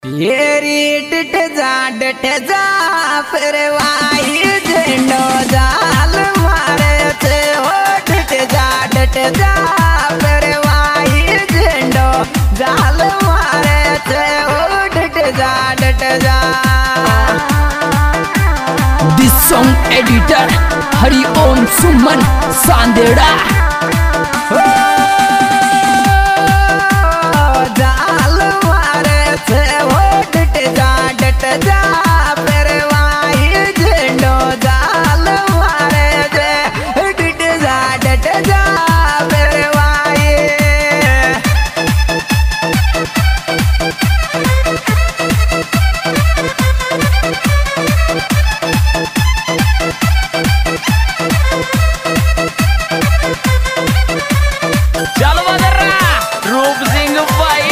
ये डट जा फिर वाई झंडो जाल मारे थे हो डट जा फिर वाई झंडो जाल मारे थे हो डट जा। This song editor Hari Om Suman Sandera. जाल मारे थे हो डट जा फिर वाई झंडो जाल मारे थे डट जा फिर वाई। चल बदरा रूप सिंह भाई।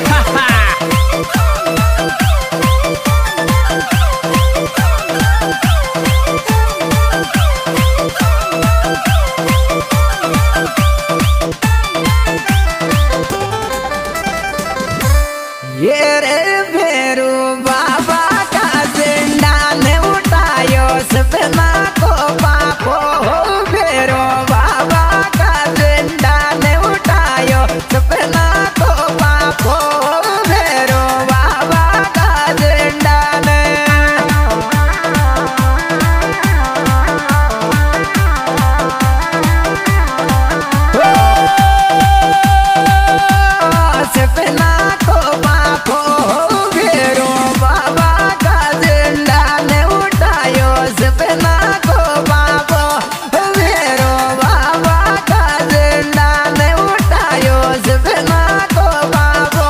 ये रे भेरू बाबा का झंडा ने उठायो सपना को पापो हो भेरू बाबा का झंडा ने उठायो सपना को पापो हो भेरू बाबा का झंडा ने। सपना को पापो हो भेरू बाबा का झंडा ने उठायो सपना को पापो हो भेरू बाबा का झंडा ने उठायो सपना को पापो।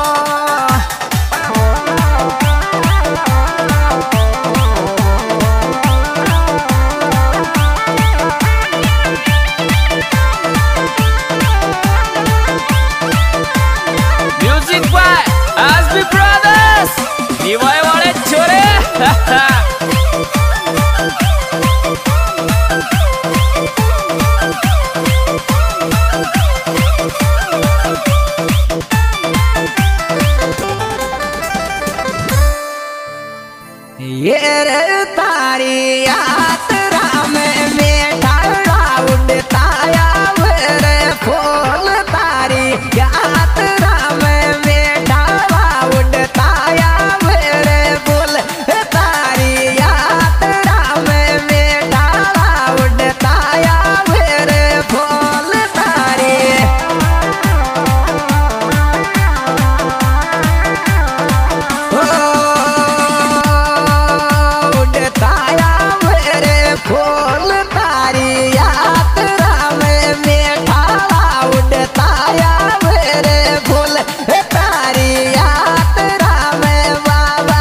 Music by SB brothers Niwai वाले छोरे। ये रे तारी यात्रा में मेठा उड़ताया रे फूल तारी यात्रा में मेठा उड़ताया रे फूल तारी यात्रा में मेठा उड़ताया रे फूल तारी। उड़ताया मेरे फूल तारी यात्रा में मेठा उड़ताया मेरे फूल तारी यात्रा में बाबा।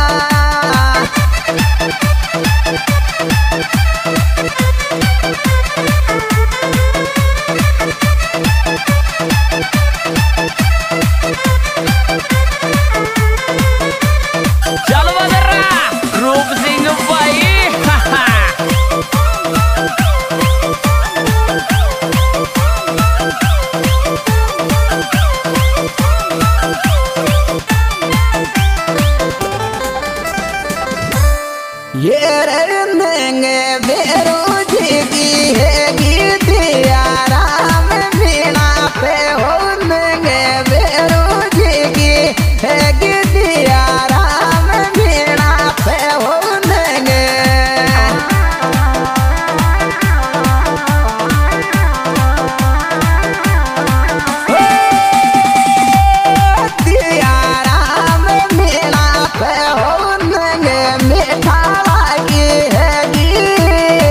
चल बदरा रूप सिंह भाई। ये रे नेंगे भेरू जी की है गीतिया राम मीणा पे हो नेंगे भेरू जी की है गीतिया राम मीणा पे हो नेंगे। दिया राम मीणा पे हो नेंगे मीठा लागी है गी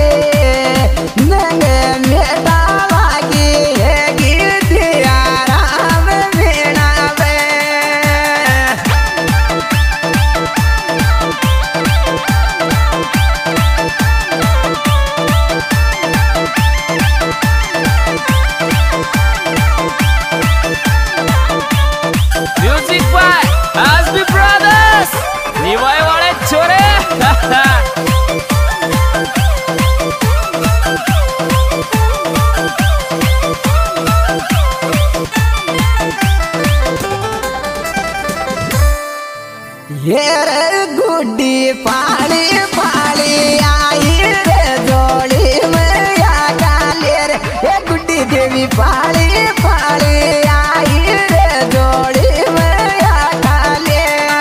रे गुड्डी पाली पाली आई रे जोड़ी में या काले रे ये गुड्डी देवी पाली पाली आई रे जोड़ी में या काले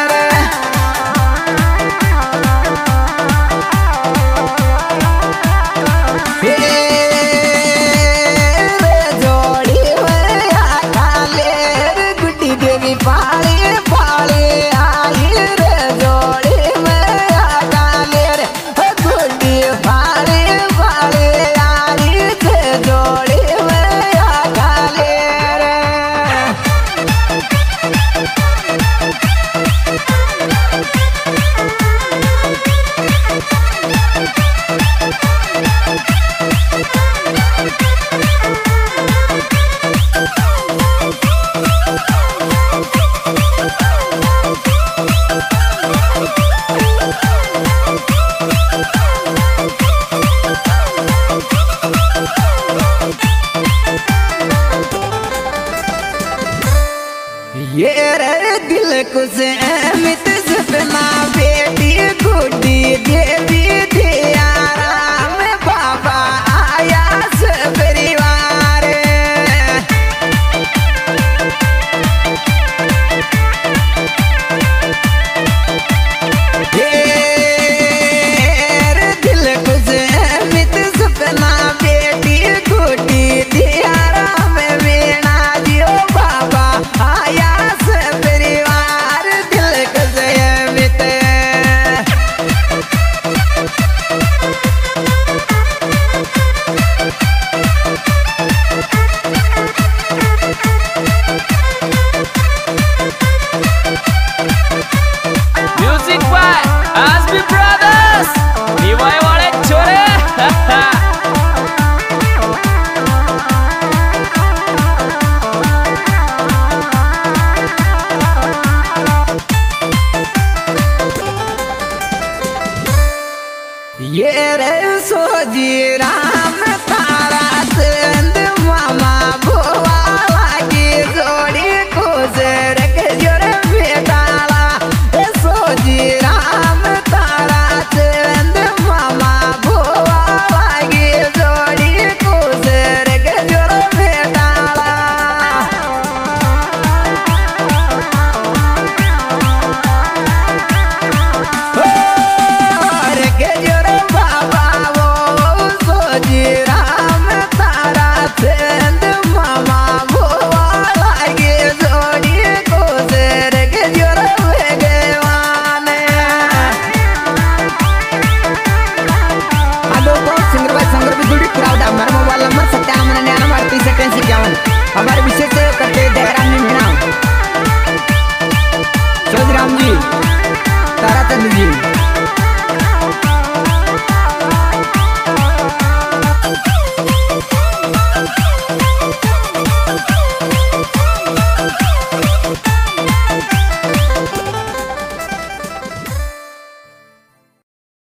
रे जोड़ी में या काले रे गुड्डी देवी पाली पाली आई रे जोड़ी में या काले रे गुड्डी पाली पाली आई रे जोड़ी में या काले रे ये रे दिल को से अमित सपना बेटी गुड्डी देवी दियारा में बाबा आया सब परिवार ये रे दिल को से अमित सपना बेटी गुड्डी दियारा में वीणा जियो बाबा आया परिवार दिल को जयमित म्युझिक बाय आसबी ब्रदर्स निवायवाळे छोरे ये रे सोजी राम